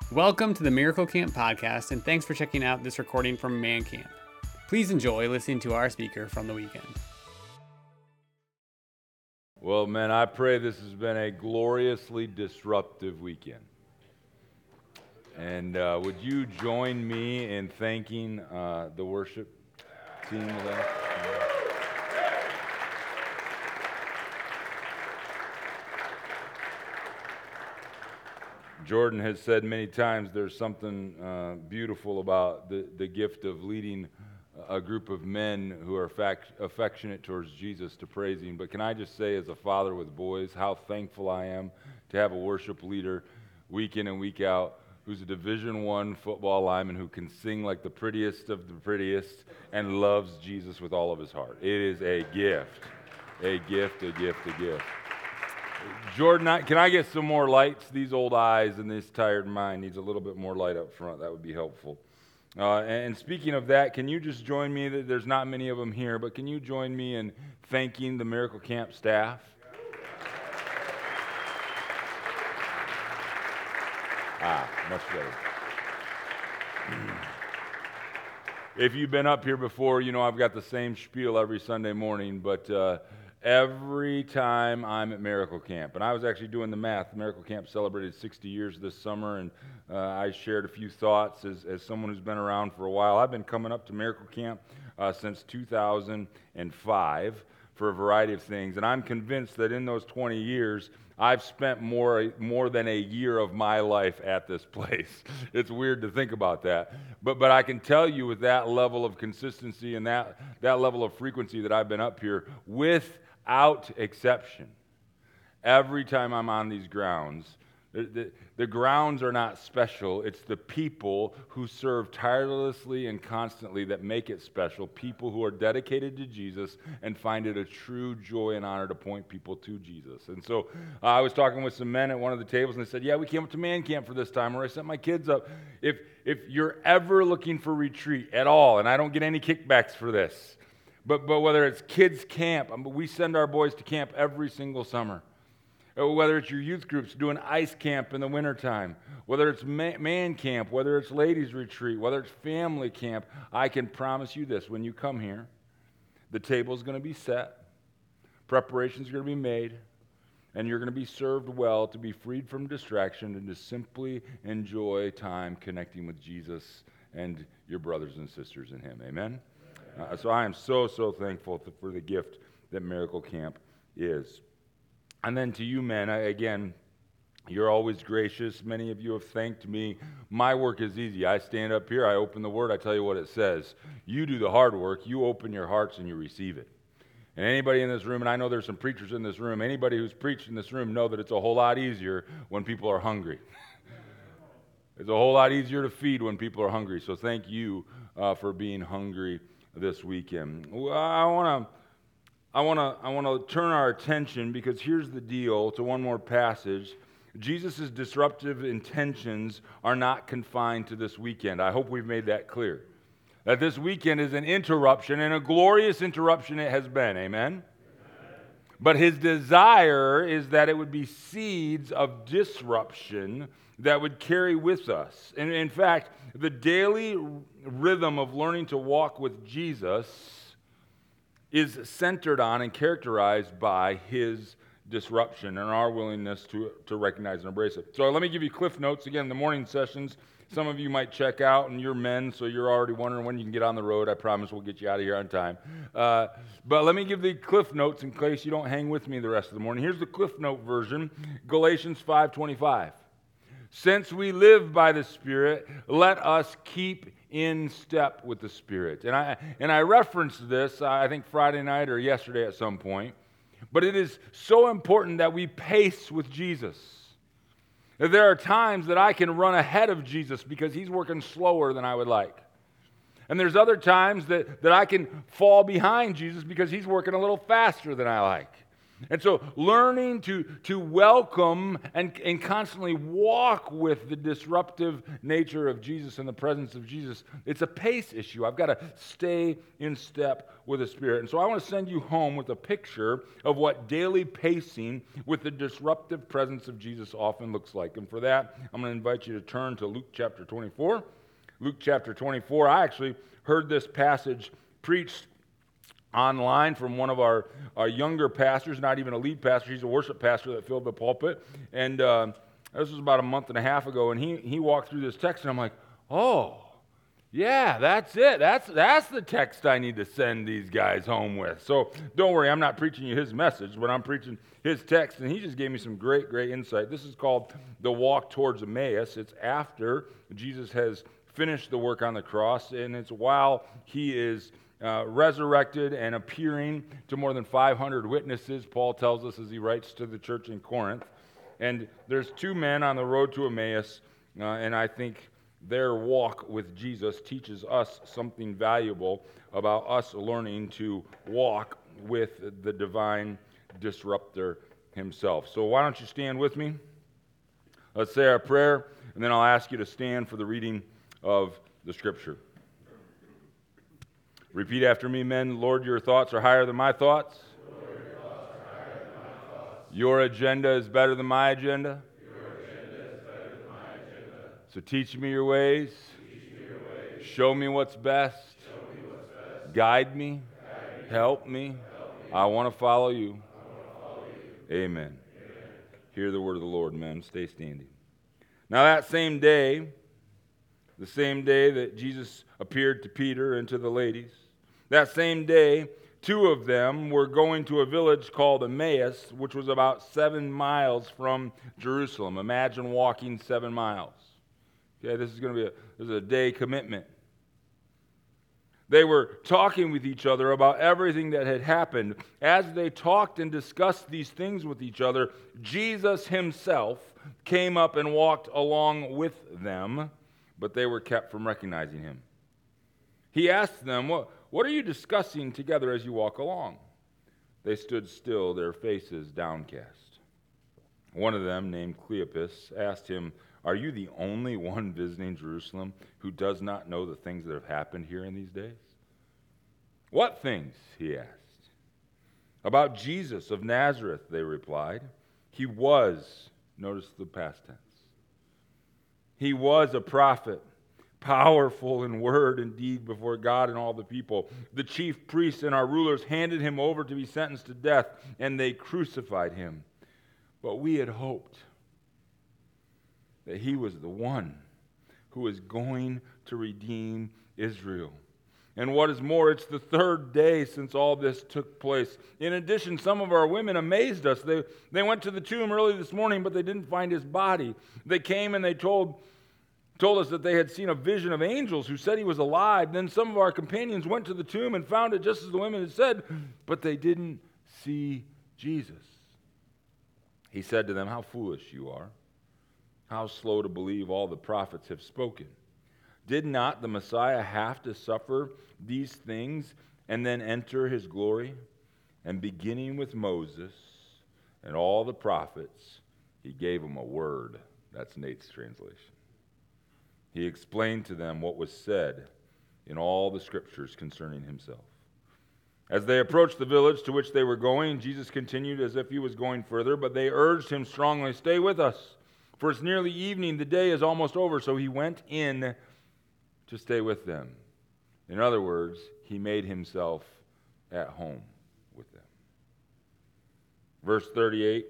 Welcome to the Miracle Camp podcast, and thanks for checking out this recording from Man Camp. Please enjoy listening to our speaker from the weekend. Well, man, I pray this has been a gloriously disruptive weekend. And would you join me in thanking the worship team today? Jordan has said many times there's something beautiful about the gift of leading a group of men who are affectionate towards Jesus to praise Him. But can I just say, as a father with boys, how thankful I am to have a worship leader week in and week out who's a Division I football lineman who can sing like the prettiest of the prettiest and loves Jesus with all of his heart. It is a gift, a gift, a gift, a gift. Jordan, can I get some more lights? These old eyes and this tired mind needs a little bit more light up front. That would be helpful. And speaking of that, can you just join me? There's not many of them here, but can you join me in thanking the Miracle Camp staff? Much better. If you've been up here before, you know I've got the same spiel every Sunday morning, but every time I'm at Miracle Camp, and I was actually doing the math, Miracle Camp celebrated 60 years this summer, and I shared a few thoughts as someone who's been around for a while. I've been coming up to Miracle Camp since 2005 for a variety of things, and I'm convinced that in those 20 years, I've spent more than a year of my life at this place. It's weird to think about that. But I can tell you with that level of consistency and that level of frequency that I've been up here, without exception, every time I'm on these grounds, the grounds are not special. It's the people who serve tirelessly and constantly that make it special. People who are dedicated to Jesus and find it a true joy and honor to point people to Jesus. And so I was talking with some men at one of the tables, and they said, "Yeah, we came up to Man Camp for this time, where I sent my kids up. If you're ever looking for retreat at all," and I don't get any kickbacks for this, but whether it's kids camp, we send our boys to camp every single summer. Whether it's your youth groups doing ice camp in the wintertime, whether it's man camp, whether it's ladies retreat, whether it's family camp, I can promise you this: when you come here, the table's going to be set, preparations are going to be made, and you're going to be served well to be freed from distraction and to simply enjoy time connecting with Jesus and your brothers and sisters in Him. Amen? So I am so thankful for the gift that Miracle Camp is. And then to you men, again, you're always gracious. Many of you have thanked me. My work is easy. I stand up here, I open the Word, I tell you what it says. You do the hard work. You open your hearts and you receive it. And anybody in this room, and I know there's some preachers in this room, anybody who's preached in this room know that it's a whole lot easier when people are hungry. It's a whole lot easier to feed when people are hungry. So thank you for being hungry this weekend. I want to turn our attention, because here's the deal, to one more passage. Jesus' disruptive intentions are not confined to this weekend. I hope we've made that clear. That this weekend is an interruption, and a glorious interruption it has been. Amen? But His desire is that it would be seeds of disruption that would carry with us. And in fact, the daily rhythm of learning to walk with Jesus is centered on and characterized by His disruption and our willingness to recognize and embrace it. So let me give you cliff notes. Again, the morning sessions, some of you might check out, and you're men, so you're already wondering when you can get on the road. I promise we'll get you out of here on time. But let me give the cliff notes in case you don't hang with me the rest of the morning. Here's the cliff note version, Galatians 5:25. Since we live by the Spirit, let us keep in step with the Spirit. And I referenced this, I think Friday night or yesterday at some point, but it is so important that we pace with Jesus. There are times that I can run ahead of Jesus because He's working slower than I would like. And there's other times that I can fall behind Jesus because He's working a little faster than I like. And so learning to welcome and constantly walk with the disruptive nature of Jesus and the presence of Jesus, it's a pace issue. I've got to stay in step with the Spirit. And so I want to send you home with a picture of what daily pacing with the disruptive presence of Jesus often looks like. And for that, I'm going to invite you to turn to Luke chapter 24. Luke chapter 24, I actually heard this passage preached online from one of our younger pastors, not even a lead pastor. He's a worship pastor that filled the pulpit. And this was about a month and a half ago, and he walked through this text, and I'm like, oh, yeah, that's it. That's the text I need to send these guys home with. So don't worry, I'm not preaching you his message, but I'm preaching his text, and he just gave me some great, great insight. This is called the walk towards Emmaus. It's after Jesus has finished the work on the cross, and it's while he is resurrected and appearing to more than 500 witnesses, Paul tells us as he writes to the church in Corinth. And there's two men on the road to Emmaus, and I think their walk with Jesus teaches us something valuable about us learning to walk with the divine disruptor himself. So why don't you stand with me? Let's say our prayer, and then I'll ask you to stand for the reading of the Scripture. Repeat after me, men. Lord, your thoughts are higher than my thoughts. Lord, your thoughts are higher than my thoughts. Your agenda is better than my agenda. Your agenda is better than my agenda. So teach me your ways. Teach me your ways. Show me what's best. Show me what's best. Guide me. Help me. I want to follow you. I want to follow you. Amen. Hear the word of the Lord, men. Stay standing. Now that same day, the same day that Jesus appeared to Peter and to the ladies, that same day, two of them were going to a village called Emmaus, which was about 7 miles from Jerusalem. Imagine walking 7 miles. Okay, this is going to be a day commitment. They were talking with each other about everything that had happened. As they talked and discussed these things with each other, Jesus himself came up and walked along with them, but they were kept from recognizing him. He asked them, What are you discussing together as you walk along? They stood still, their faces downcast. One of them, named Cleopas, asked him, Are you the only one visiting Jerusalem who does not know the things that have happened here in these days? What things? He asked. About Jesus of Nazareth, they replied. He was, notice the past tense. He was a prophet, powerful in word and deed before God and all the people. The chief priests and our rulers handed him over to be sentenced to death, and they crucified him. But we had hoped that he was the one who was going to redeem Israel. And what is more, it's the third day since all this took place. In addition, some of our women amazed us. They went to the tomb early this morning, but they didn't find his body. They came and they told us that they had seen a vision of angels who said he was alive. Then some of our companions went to the tomb and found it just as the women had said, but they didn't see Jesus. He said to them, How foolish you are. How slow to believe all the prophets have spoken. Did not the Messiah have to suffer these things and then enter his glory? And beginning with Moses and all the prophets, he gave them a word. That's Nate's translation. He explained to them what was said in all the scriptures concerning himself. As they approached the village to which they were going, Jesus continued as if he was going further, but they urged him strongly, Stay with us, for it's nearly evening, the day is almost over. So he went in to stay with them. In other words, he made himself at home with them. Verse 30,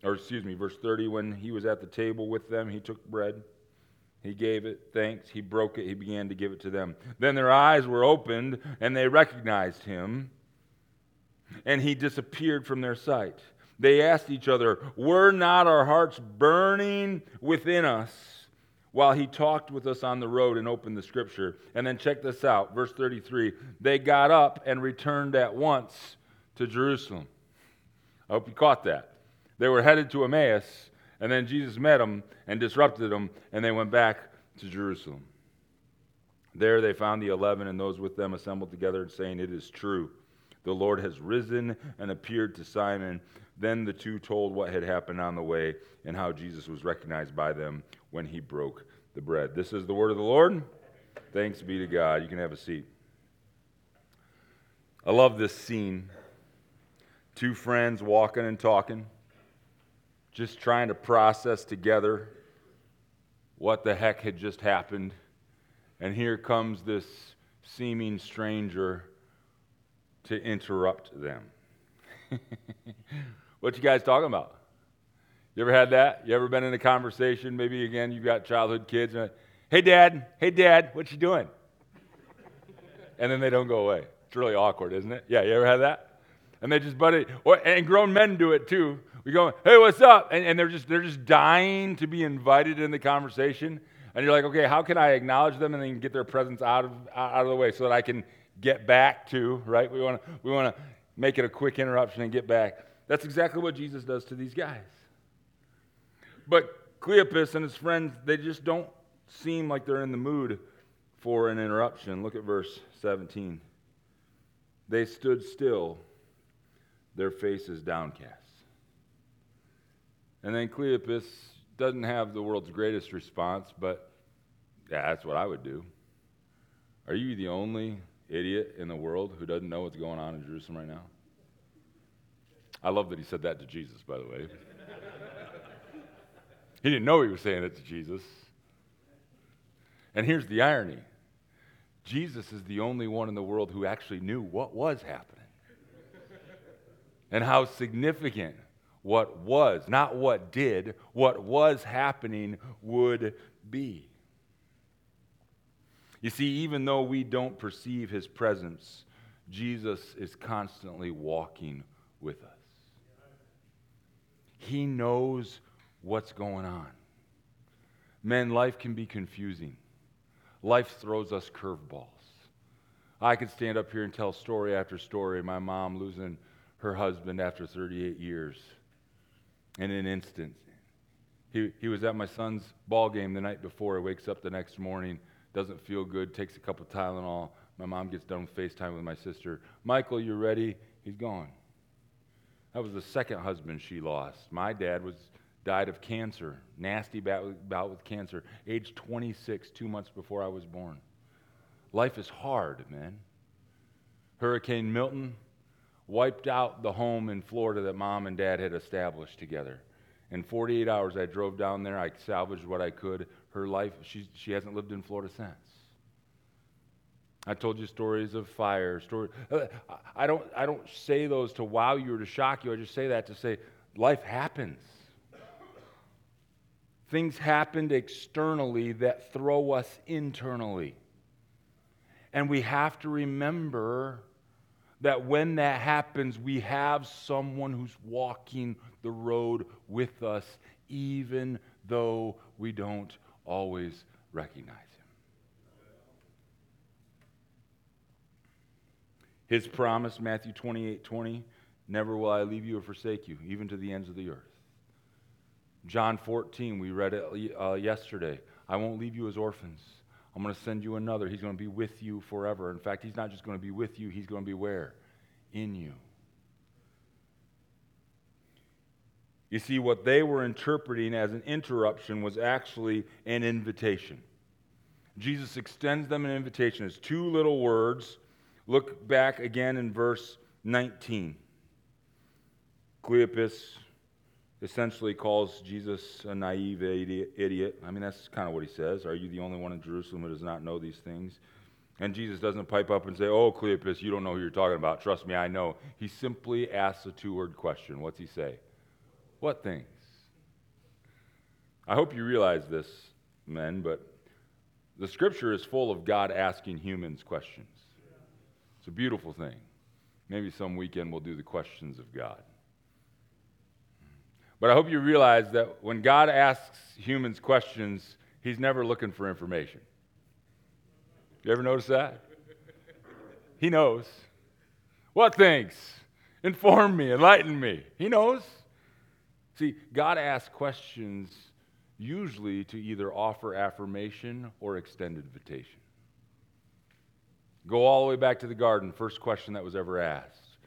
when he was at the table with them, he took bread. He gave it thanks. He broke it. He began to give it to them. Then their eyes were opened, and they recognized him, and he disappeared from their sight. They asked each other, Were not our hearts burning within us while he talked with us on the road and opened the scripture? And then check this out, verse 33. They got up and returned at once to Jerusalem. I hope you caught that. They were headed to Emmaus, and then Jesus met them and disrupted them, and they went back to Jerusalem. There they found the 11 and those with them assembled together and saying, It is true. The Lord has risen and appeared to Simon." Then the two told what had happened on the way and how Jesus was recognized by them when he broke the bread. This is the word of the Lord. Thanks be to God. You can have a seat. I love this scene. Two friends walking and talking, just trying to process together what the heck had just happened. And here comes this seeming stranger to interrupt them. What you guys talking about? You ever had that? You ever been in a conversation? Maybe again, you've got childhood kids. And hey, Dad, what you doing? And then they don't go away. It's really awkward, isn't it? Yeah, you ever had that? And they just butt it. And grown men do it too. We go, "Hey, what's up?" And they're just dying to be invited in the conversation. And you're like, okay, how can I acknowledge them and then get their presence out of the way so that I can get back to, right? We want to make it a quick interruption and get back. That's exactly what Jesus does to these guys. But Cleopas and his friends, they just don't seem like they're in the mood for an interruption. Look at verse 17. They stood still, their faces downcast. And then Cleopas doesn't have the world's greatest response, but yeah, that's what I would do. Are you the only idiot in the world who doesn't know what's going on in Jerusalem right now? I love that he said that to Jesus, by the way. He didn't know he was saying it to Jesus. And here's the irony. Jesus is the only one in the world who actually knew what was happening and how significant what was, not what did, what was happening would be. You see, even though we don't perceive his presence, Jesus is constantly walking with us. He knows what's going on. Men, life can be confusing. Life throws us curveballs. I could stand up here and tell story after story. My mom losing her husband after 38 years in an instant. He was at my son's ball game the night before. He wakes up the next morning, doesn't feel good, takes a couple Tylenol. My mom gets done FaceTime with my sister. "Michael, you ready?" He's gone. That was the second husband she lost. My dad died of cancer, nasty bout with cancer, age 26, 2 months before I was born. Life is hard, man. Hurricane Milton wiped out the home in Florida that Mom and Dad had established together. In 48 hours, I drove down there. I salvaged what I could. Her life, she hasn't lived in Florida since. I told you stories of fire. I don't say those to wow you or to shock you. I just say that to say life happens. Things happened externally that throw us internally. And we have to remember that when that happens, we have someone who's walking the road with us, even though we don't always recognize him. His promise, Matthew 28:20, "Never will I leave you or forsake you, even to the ends of the earth." John 14, we read it yesterday. "I won't leave you as orphans. I'm going to send you another. He's going to be with you forever." In fact, he's not just going to be with you, he's going to be where? In you. You see, what they were interpreting as an interruption was actually an invitation. Jesus extends them an invitation. It's two little words. Look back again in verse 19. Cleopas essentially calls Jesus a naive idiot. I mean, that's kind of what he says. "Are you the only one in Jerusalem who does not know these things?" And Jesus doesn't pipe up and say, "Oh, Cleopas, you don't know who you're talking about. Trust me, I know." He simply asks a two-word question. What's he say? What things? I hope you realize this, men, but the Scripture is full of God asking humans questions. It's a beautiful thing. Maybe some weekend we'll do the questions of God. But I hope you realize that when God asks humans questions, he's never looking for information. You ever notice that? He knows. What things? Inform me, enlighten me. He knows. See, God asks questions usually to either offer affirmation or extend invitation. Go all the way back to the garden, first question that was ever asked.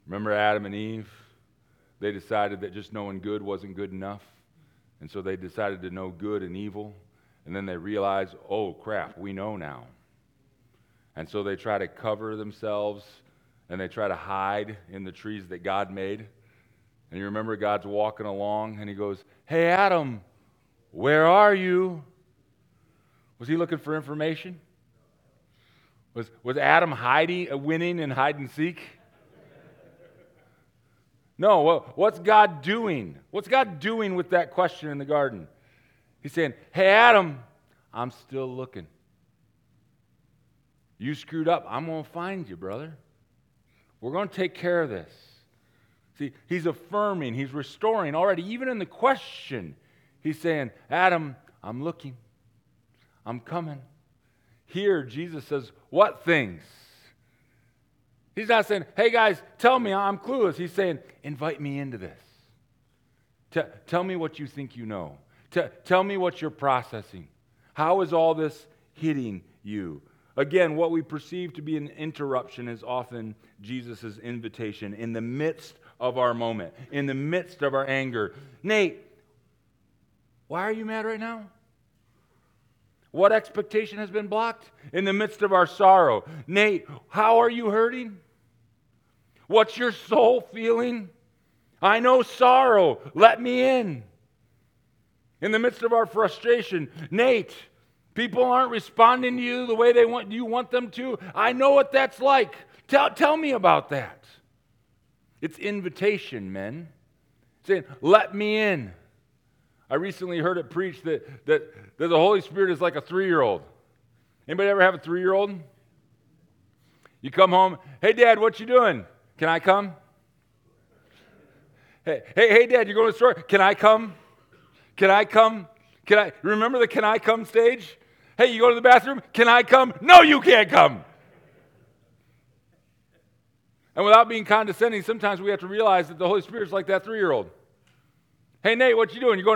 Remember Adam and Eve? They decided that just knowing good wasn't good enough. And so they decided to know good and evil. And then they realized, oh crap, we know now. And so they try to cover themselves and they try to hide in the trees that God made. And you remember God's walking along and he goes, hey Adam, where are you? Was he looking for information? Was Adam winning in hide and seek? No, what's God doing? What's God doing with that question in the garden? He's saying, hey Adam, I'm still looking. You screwed up. I'm going to find you, brother. We're going to take care of this. See, he's affirming, he's restoring already, even in the question. He's saying, Adam, I'm looking. I'm coming. Here, Jesus says, what things? He's not saying, hey guys, tell me, I'm clueless. He's saying, invite me into this. Tell me what you think you know. Tell me what you're processing. How is all this hitting you? Again, what we perceive to be an interruption is often Jesus' invitation in the midst of our moment, in the midst of our anger. Nate, why are you mad right now? What expectation has been blocked? In the midst of our sorrow. Nate, how are you hurting? What's your soul feeling? I know sorrow. Let me in. In the midst of our frustration. Nate, people aren't responding to you the way you want them to. I know what that's like. Tell me about that. It's invitation, men. Saying, let me in. I recently heard it preached that the Holy Spirit is like a 3-year-old. Anybody ever have a 3-year-old? You come home, hey Dad, what you doing? Can I come? Hey Dad, you going to the store? Can I come? Can I come? Remember the can I come stage? Hey, you go to the bathroom? Can I come? No, you can't come. And without being condescending, sometimes we have to realize that the Holy Spirit's like that 3-year-old. Hey Nate, what you doing? You going